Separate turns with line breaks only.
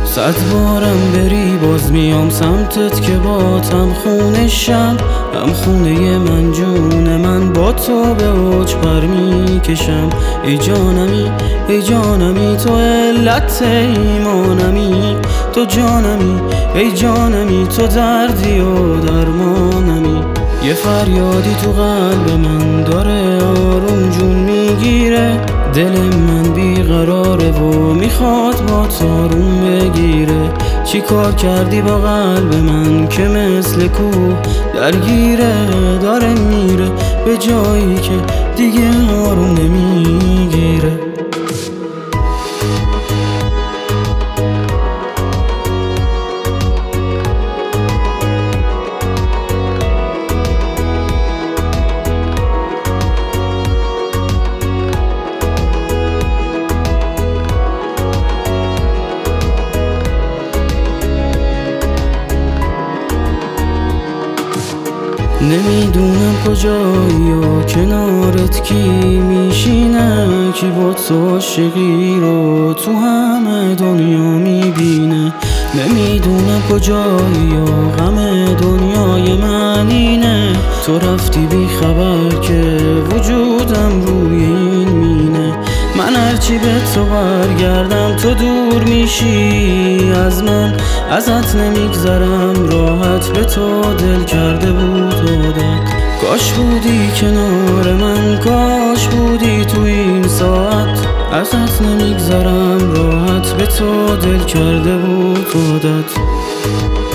صد بارم بری باز میام سمتت که باتم خونشم، هم خونه من جون من با تو به اوج پر میکشم. ای جانمی ای جانمی تو علت ایمانمی، تو جانمی ای جانمی تو دردی و درمانمی. یه فریادی تو قلب من داره آروم جون میگیره، دل من بیقراره و میخواد با تارون بگیره. چی کار کردی با قلب من که مثل کوه درگیره، داره میره به جایی که دیگه آروم نمیگیره. نمیدونم کجایی و کنارت کی میشینه، کی با تو عاشقی رو تو همه دنیا میبینه. نمیدونم کجایی و غم دنیای من اینه، تو رفتی بی خبر که وجودم روی این مینه. من هرچی به تو برگردم تو دور میشی از من، ازت نمیگذرم راحت به تو دل کرده بود عادت. کاش بودی کنار من، کاش بودی تو این ساعت، ازت نمیگذرم راحت به تو دل کرده بود عادت.